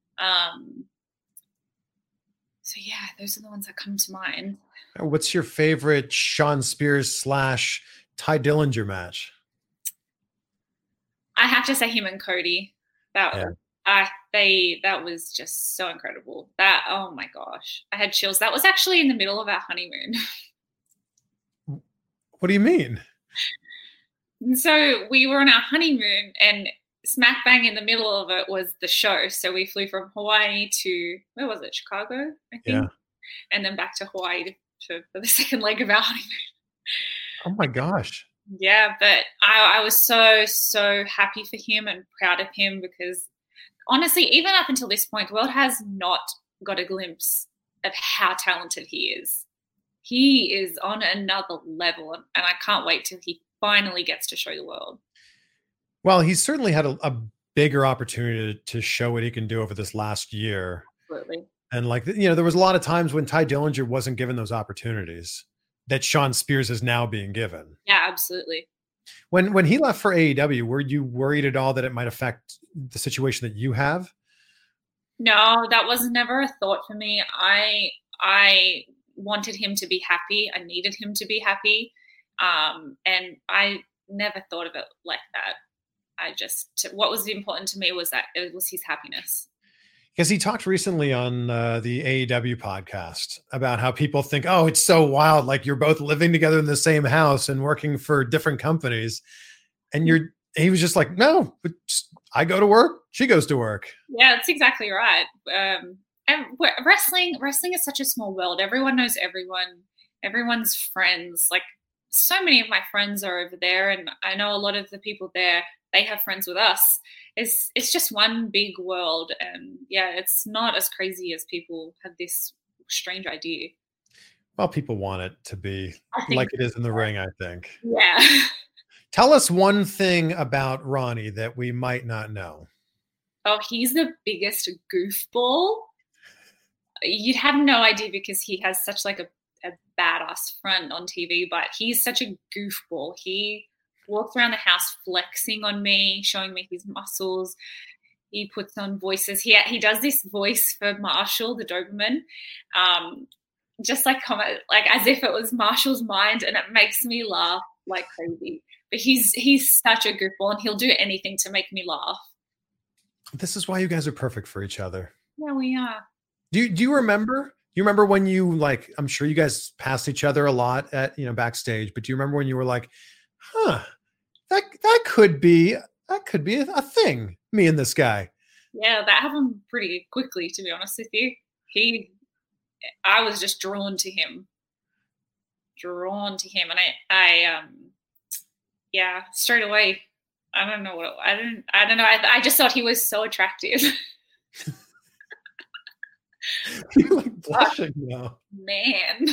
So yeah, those are the ones that come to mind. What's your favorite Shawn Spears / Ty Dillinger match? I have to say him and Cody. That was just so incredible. Oh my gosh, I had chills. That was actually in the middle of our honeymoon. What do you mean? So we were on our honeymoon, and smack bang in the middle of it was the show. So we flew from Hawaii to, where was it? Chicago, I think. Yeah. And then back to Hawaii for the second leg of our honeymoon. Oh my gosh. Yeah, but I was so happy for him and proud of him, because honestly, even up until this point, the world has not got a glimpse of how talented he is. He is on another level, and I can't wait till he finally gets to show the world. Well, he's certainly had a bigger opportunity to show what he can do over this last year. Absolutely. And there was a lot of times when Ty Dillinger wasn't given those opportunities that Shawn Spears is now being given. Yeah, absolutely. When he left for AEW, were you worried at all that it might affect the situation that you have? No, that was never a thought for me. I wanted him to be happy. I needed him to be happy. And I never thought of it like that. What was important to me was that it was his happiness. Because he talked recently on the AEW podcast about how people think, oh, it's so wild. Like you're both living together in the same house and working for different companies. And he was just like, no, I go to work. She goes to work. Yeah, that's exactly right. And wrestling is such a small world. Everyone knows everyone. Everyone's friends. Like so many of my friends are over there, and I know a lot of the people there, they have friends with us. It's just one big world, and yeah, it's not as crazy as people have this strange idea. Well, people want it to be like it is in the ring, I think. Yeah. Tell us one thing about Ronnie that we might not know. Oh, he's the biggest goofball. You'd have no idea because he has such like a badass front on TV, but he's such a goofball. He walks around the house flexing on me, showing me his muscles. He puts on voices. He does this voice for Marshall, the Doberman, just like as if it was Marshall's mind, and it makes me laugh like crazy. But he's such a goofball, and he'll do anything to make me laugh. This is why you guys are perfect for each other. Yeah, we are. Do you remember? You remember when you I'm sure you guys passed each other a lot at backstage, but do you remember when you were like, that could be a thing, me and this guy? Yeah, that happened pretty quickly, to be honest with you. I was just drawn to him, and I yeah, straight away. I don't know what I don't know. I just thought he was so attractive. You're like blushing now, man.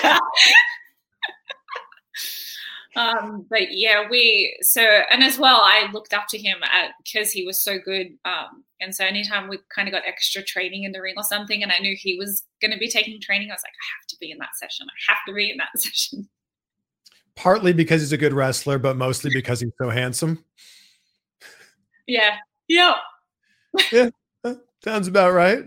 But yeah, and as well, I looked up to him because he was so good. And so anytime we kind of got extra training in the ring or something, and I knew he was going to be taking training, I was like, I have to be in that session. I have to be in that session. Partly because he's a good wrestler, but mostly because he's so handsome. Yeah. Yeah. Yeah. Sounds about right.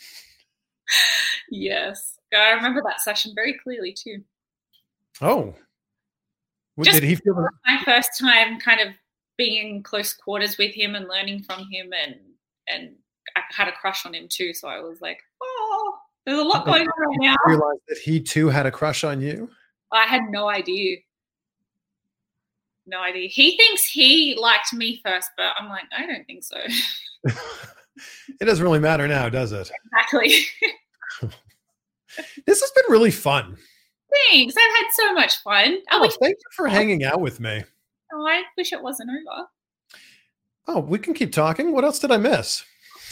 Yes. I remember that session very clearly too. Oh. Did he feel my first time kind of being in close quarters with him and learning from him, and I had a crush on him too. So I was like, oh, there's a lot going on right now. I realized that he too had a crush on you. I had no idea. No idea. He thinks he liked me first, but I'm like, I don't think so. It doesn't really matter now, does it? Exactly. This has been really fun. Thanks. I've had so much fun. Thank you for hanging out with me. Oh, I wish it wasn't over. Oh, we can keep talking. What else did I miss?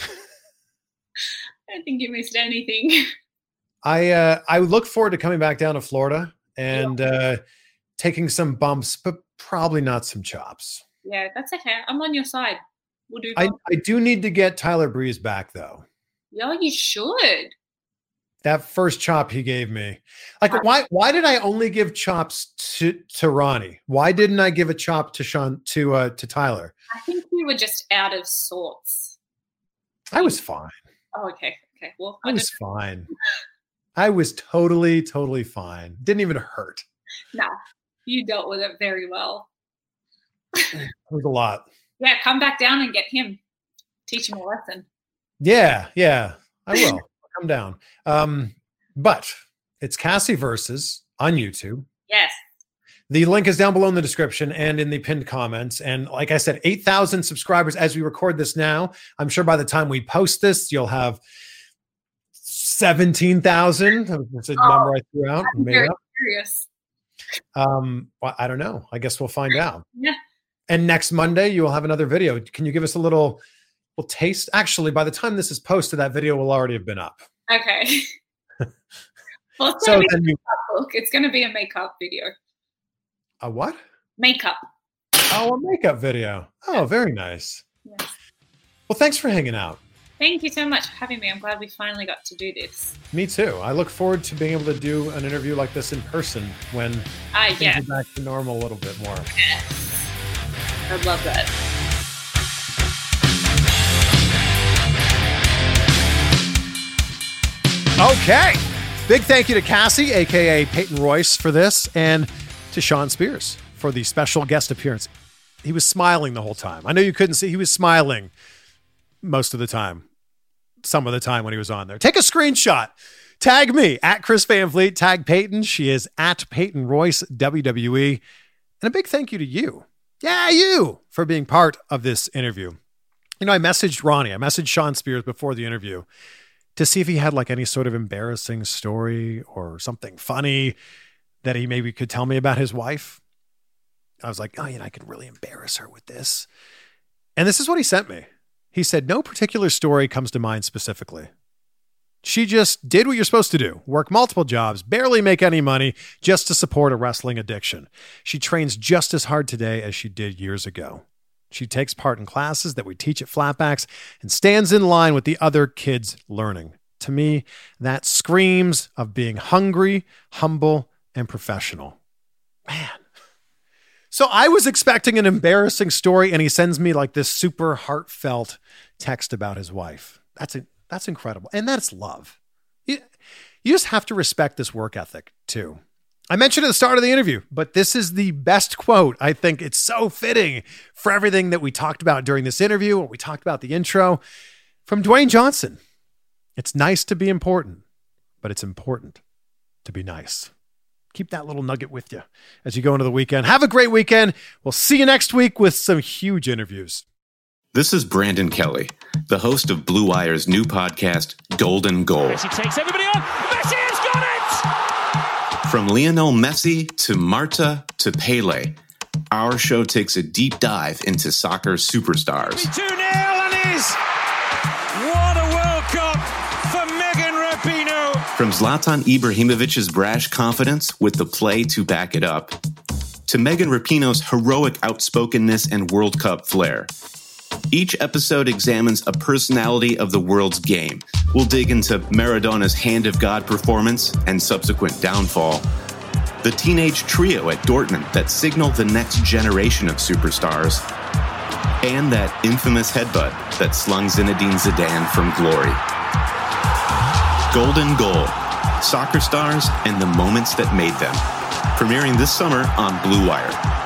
I don't think you missed anything. I look forward to coming back down to Florida and taking some bumps, but probably not some chops. Yeah, that's okay. I'm on your side. We'll do. I do need to get Tyler Breeze back though. Yeah, you should. That first chop he gave me, like, why did I only give chops to Ronnie? Why didn't I give a chop to Sean to Tyler? I think you were just out of sorts. I was fine. Oh, okay. Well, I was fine. I was totally fine. Didn't even hurt. No, you dealt with it very well. It was a lot. Yeah, come back down and get him. Teach him a lesson. Yeah, I will. Come down. But it's Cassie Versus on YouTube. Yes. The link is down below in the description and in the pinned comments. And like I said, 8,000 subscribers as we record this now. I'm sure by the time we post this, you'll have 17,000. That's a number I threw out. I'm very curious. Well, I don't know. I guess we'll find out. Yeah. And next Monday, you will have another video. Can you give us a little taste? Actually, by the time this is posted, that video will already have been up. Okay. Well, it's going to be a makeup video. A what? Makeup. Oh, a makeup video. Oh, very nice. Yes. Well, thanks for hanging out. Thank you so much for having me. I'm glad we finally got to do this. Me too. I look forward to being able to do an interview like this in person when things are back to normal a little bit more. Yes. I'd love that. Okay. Big thank you to Cassie, a.k.a. Peyton Royce, for this, and to Sean Spears for the special guest appearance. He was smiling the whole time. I know you couldn't see. He was smiling most of the time. Some of the time when he was on there. Take a screenshot. Tag me at Chris Van Vliet. Tag Peyton. She is at Peyton Royce, WWE. And a big thank you to you. Yeah, you, for being part of this interview. You know, I messaged Ronnie. I messaged Sean Spears before the interview to see if he had like any sort of embarrassing story or something funny that he maybe could tell me about his wife. I was like, oh, I could really embarrass her with this. And this is what he sent me. He said, no particular story comes to mind specifically. She just did what you're supposed to do. Work multiple jobs, barely make any money just to support a wrestling addiction. She trains just as hard today as she did years ago. She takes part in classes that we teach at Flatbacks and stands in line with the other kids learning. To me, that screams of being hungry, humble, and professional. Man. So I was expecting an embarrassing story, and he sends me like this super heartfelt text about his wife. That's incredible. And that's love. You just have to respect this work ethic too. I mentioned at the start of the interview, but this is the best quote. I think it's so fitting for everything that we talked about during this interview, or we talked about the intro, from Dwayne Johnson. It's nice to be important, but it's important to be nice. Keep that little nugget with you as you go into the weekend. Have a great weekend. We'll see you next week with some huge interviews. This is Brandon Kelly, the host of Blue Wire's new podcast, Golden Goal. Messi takes everybody on. Messi has got it! From Lionel Messi to Marta to Pele, our show takes a deep dive into soccer superstars. 2-0 and is. What a World Cup for Megan Rapinoe. From Zlatan Ibrahimovic's brash confidence with the play to back it up, to Megan Rapinoe's heroic outspokenness and World Cup flair. Each episode examines a personality of the world's game. We'll dig into Maradona's Hand of God performance and subsequent downfall, the teenage trio at Dortmund that signal the next generation of superstars, and that infamous headbutt that slung Zinedine Zidane from glory. Golden Goal, soccer stars and the moments that made them. Premiering this summer on Blue Wire.